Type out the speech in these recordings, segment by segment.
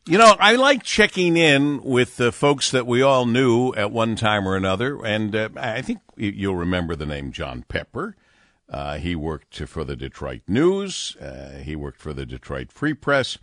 You know, I like checking in with the folks that we all knew at one time or another, and I think you'll remember the name John Pepper. He worked for the Detroit News. He worked for the Detroit Free Press.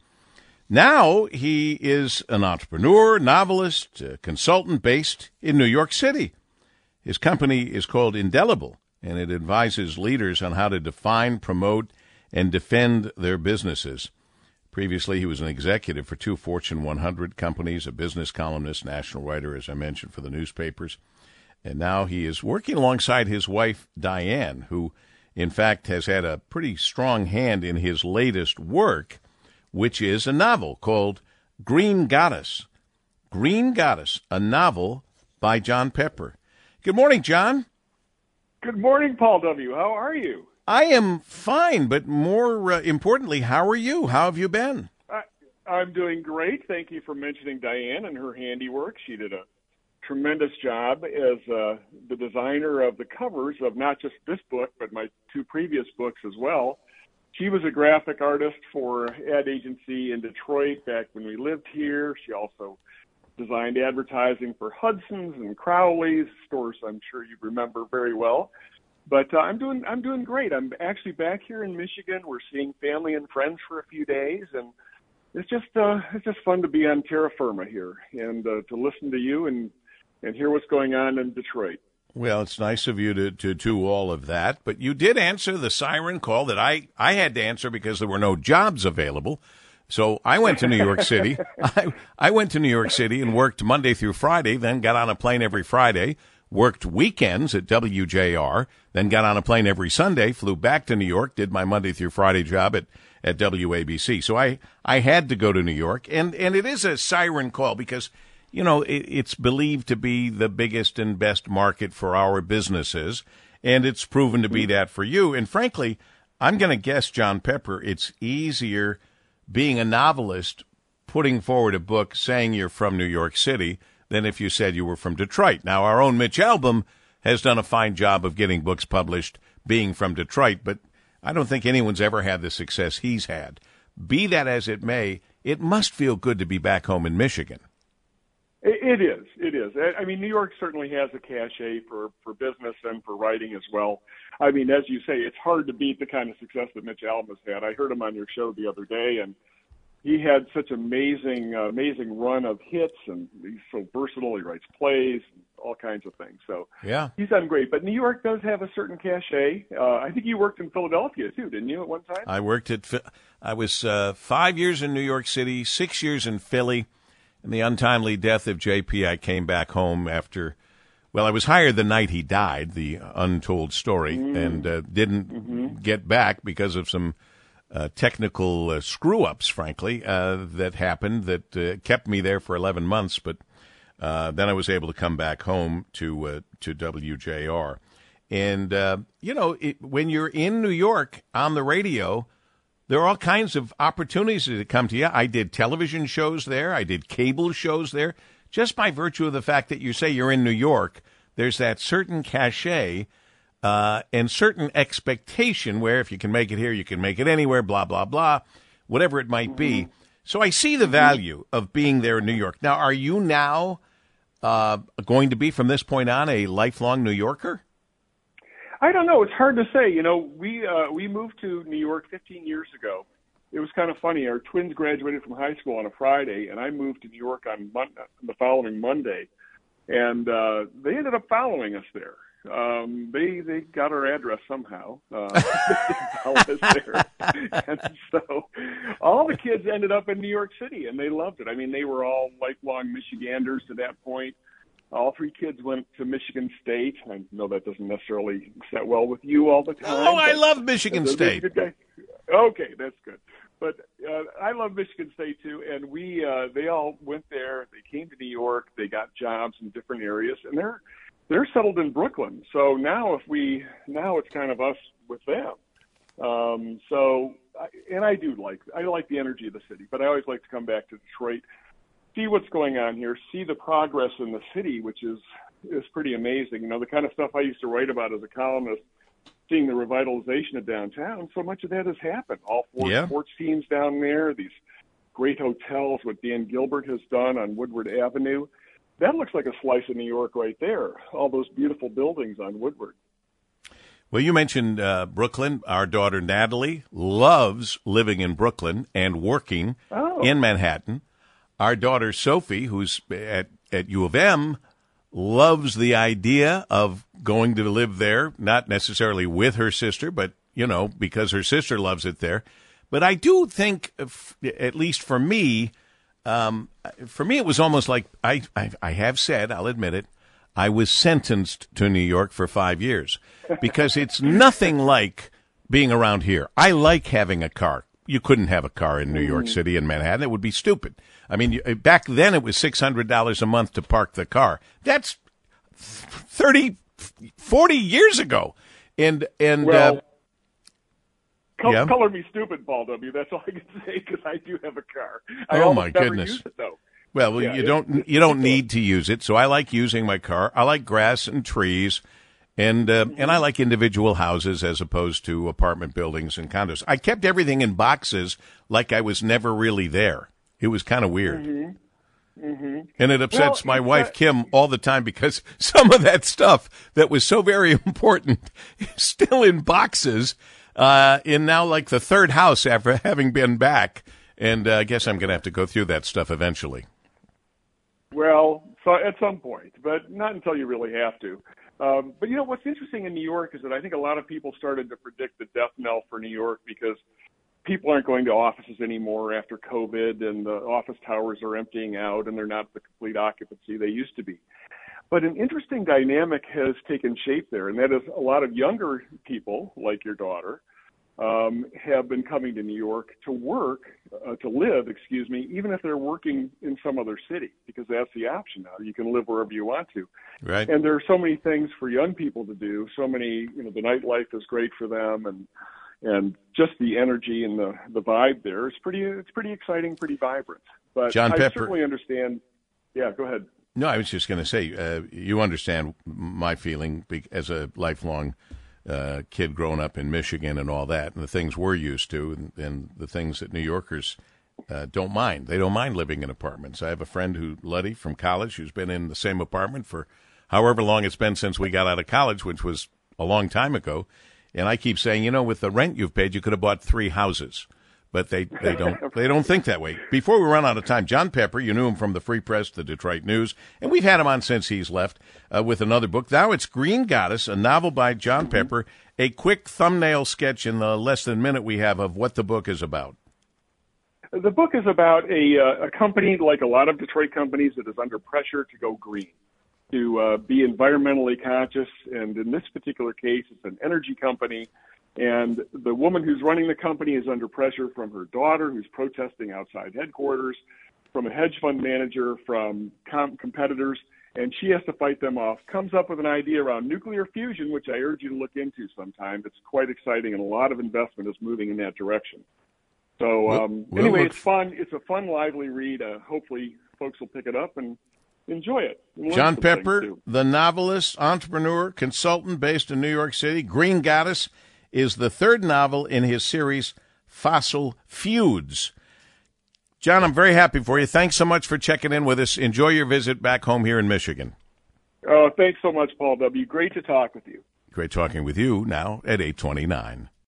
Now he is an entrepreneur, novelist, consultant based in New York City. His company is called Indelible, and it advises leaders on how to define, promote, and defend their businesses. Previously, he was an executive for 2 Fortune 100 companies, a business columnist, national writer, as I mentioned, for the newspapers. And now he is working alongside his wife, Diane, who, in fact, has had a pretty strong hand in his latest work, which is a novel called Green Goddess. Green Goddess, a novel by John Pepper. Good morning, John. Good morning, Paul W. How are you? I am fine, but more importantly, how are you? How have you been? I'm doing great. Thank you for mentioning Diane and her handiwork. She did a tremendous job as the designer of the covers of not just this book, but my 2 previous books as well. She was a graphic artist for ad agency in Detroit back when we lived here. She also designed advertising for Hudson's and Crowley's, stores I'm sure you remember very well. But I'm doing great. I'm actually back here in Michigan. We're seeing family and friends for a few days, and it's just fun to be on terra firma here and to listen to you and hear what's going on in Detroit. Well, it's nice of you to do all of that, but you did answer the siren call that I had to answer because there were no jobs available. So I went to New York City. I went to New York City and worked Monday through Friday, then got on a plane every Friday, worked weekends at WJR, then got on a plane every Sunday, flew back to New York, did my Monday through Friday job at WABC. So I had to go to New York, and it is a siren call because, you know, it's believed to be the biggest and best market for our businesses, and it's proven to be that for you. And frankly, I'm going to guess, John Pepper, it's easier being a novelist, putting forward a book saying you're from New York City than if you said you were from Detroit. Now, our own Mitch Albom has done a fine job of getting books published being from Detroit, but I don't think anyone's ever had the success he's had. Be that as it may, it must feel good to be back home in Michigan. It is. I mean, New York certainly has a cachet for business and for writing as well. I mean, as you say, it's hard to beat the kind of success that Mitch Albom has had. I heard him on your show the other day, and he had such amazing run of hits, and he's so versatile. He writes plays, and all kinds of things. So yeah, he's done great. But New York does have a certain cachet. I think you worked in Philadelphia too, didn't you, at one time? I was 5 years in New York City, 6 years in Philly. In the untimely death of JP, I came back home after. Well, I was hired the night he died, the untold story, and didn't get back because of some technical screw-ups, frankly, that happened that kept me there for 11 months. But then I was able to come back home to WJR. And, you know, when you're in New York on the radio, there are all kinds of opportunities that come to you. I did television shows there. I did cable shows there. Just by virtue of the fact that you say you're in New York, there's that certain cachet and certain expectation where if you can make it here, you can make it anywhere, blah, blah, blah, whatever it might be. So I see the value of being there in New York. Now, are you now going to be, from this point on, a lifelong New Yorker? I don't know. It's hard to say. You know, we moved to New York 15 years ago. It was kind of funny. Our twins graduated from high school on a Friday, and I moved to New York on the following Monday. And they ended up following us there. They got our address somehow. They followed us there. And so all the kids ended up in New York City, and they loved it. I mean, they were all lifelong Michiganders to that point. All 3 kids went to Michigan State. I know that doesn't necessarily set well with you all the time. Oh, I love Michigan State. Okay, that's good. But I love Michigan State too, and they all went there. They came to New York. They got jobs in different areas, and they're settled in Brooklyn. So now it's kind of us with them. I like the energy of the city, but I always like to come back to Detroit, see what's going on here, see the progress in the city, which is pretty amazing. You know, the kind of stuff I used to write about as a columnist, seeing the revitalization of downtown, so much of that has happened. All 4 sports teams down there, these great hotels, what Dan Gilbert has done on Woodward Avenue. That looks like a slice of New York right there, all those beautiful buildings on Woodward. Well, you mentioned Brooklyn. Our daughter Natalie loves living in Brooklyn and working in Manhattan. Our daughter Sophie, who's at U of M, loves the idea of going to live there, not necessarily with her sister, but, because her sister loves it there. But I do think, at least for me, it was almost like I have said, I'll admit it, I was sentenced to New York for 5 years because it's nothing like being around here. I like having a car. You couldn't have a car in New York City and Manhattan. It would be stupid. I mean, back then it was $600 a month to park the car. That's 30, 40 years ago. Color me stupid, Paul W. That's all I can say because I do have a car. Oh my goodness! Use it, though. Well, you don't need to use it. So I like using my car. I like grass and trees, and I like individual houses as opposed to apartment buildings and condos. I kept everything in boxes like I was never really there. It was kind of weird. And it upsets my wife, Kim, all the time because some of that stuff that was so very important is still in boxes in now like the third house after having been back. And I guess I'm going to have to go through that stuff eventually. Well, so at some point, but not until you really have to. But what's interesting in New York is that I think a lot of people started to predict the death knell for New York because people aren't going to offices anymore after COVID, and the office towers are emptying out, and they're not the complete occupancy they used to be. But an interesting dynamic has taken shape there, and that is a lot of younger people, like your daughter, have been coming to New York to live, even if they're working in some other city, because that's the option now. You can live wherever you want to. Right. And there are so many things for young people to do. So many, the nightlife is great for them, and just the energy and the vibe there is pretty exciting, pretty vibrant. But John I Pepper. certainly understand. Yeah, go ahead. No, I was just going to say, you understand my feeling as a lifelong kid growing up in Michigan and all that, and the things we're used to, and the things that New Yorkers don't mind. They don't mind living in apartments. I have a friend Luddy from college, who's been in the same apartment for however long it's been since we got out of college, which was a long time ago. And I keep saying, with the rent you've paid, you could have bought 3 houses. But they don't think that way. Before we run out of time, John Pepper, you knew him from the Free Press, the Detroit News, and we've had him on since he's left with another book. Now it's Green Goddess, a novel by John Pepper, a quick thumbnail sketch in the less than minute we have of what the book is about. The book is about a company, like a lot of Detroit companies, that is under pressure to go green, to be environmentally conscious, and in this particular case, it's an energy company. And the woman who's running the company is under pressure from her daughter, who's protesting outside headquarters, from a hedge fund manager, from competitors, and she has to fight them off. Comes up with an idea around nuclear fusion, which I urge you to look into sometime. It's quite exciting, and a lot of investment is moving in that direction. So anyway, it's fun. It's a fun, lively read. Hopefully folks will pick it up and enjoy it. John Pepper, the novelist, entrepreneur, consultant based in New York City. Green Goddess is the third novel in his series, Fossil Feuds. John, I'm very happy for you. Thanks so much for checking in with us. Enjoy your visit back home here in Michigan. Oh, thanks so much, Paul W. Great to talk with you. Great talking with you now at 8:29.